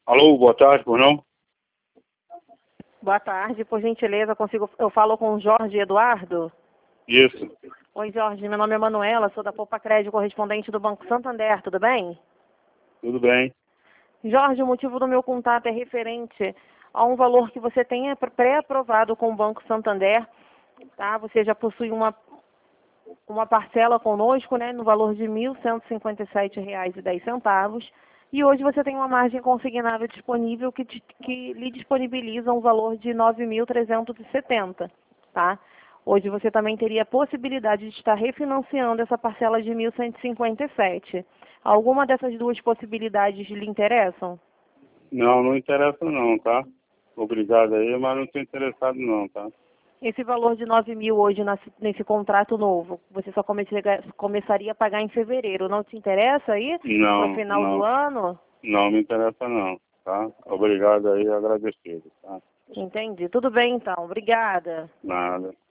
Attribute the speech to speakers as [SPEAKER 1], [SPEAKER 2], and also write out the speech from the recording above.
[SPEAKER 1] Alô, boa tarde, por não?
[SPEAKER 2] Boa tarde, por gentileza, eu falo com o Jorge Eduardo?
[SPEAKER 1] Isso,
[SPEAKER 2] Oi, Jorge, meu nome é Manuela, sou da Poupa Crédito, correspondente do Banco Santander, tudo bem?
[SPEAKER 1] tudo bem.
[SPEAKER 2] Jorge, o motivo do meu contato é referente a um valor que você tenha pré-aprovado com o Banco Santander, tá? Você já possui uma parcela conosco, né, no valor de R$ 1.157,10. E hoje você tem uma margem consignável disponível que lhe disponibiliza um valor de R$ 9.370, tá? Hoje você também teria a possibilidade de estar refinanciando essa parcela de 1.157. Alguma dessas duas possibilidades lhe interessam?
[SPEAKER 1] Não, não interessa não, tá? Obrigado aí, mas não estou interessado não, tá?
[SPEAKER 2] Esse valor de 9.000 hoje nesse contrato novo, você só começaria a pagar em fevereiro. Não te interessa aí? Para o
[SPEAKER 1] Não,
[SPEAKER 2] final do
[SPEAKER 1] não,
[SPEAKER 2] ano?
[SPEAKER 1] não me interessa não, tá? Obrigado aí, agradecido, tá?
[SPEAKER 2] Entendi. Tudo bem, então. Obrigada.
[SPEAKER 1] Nada.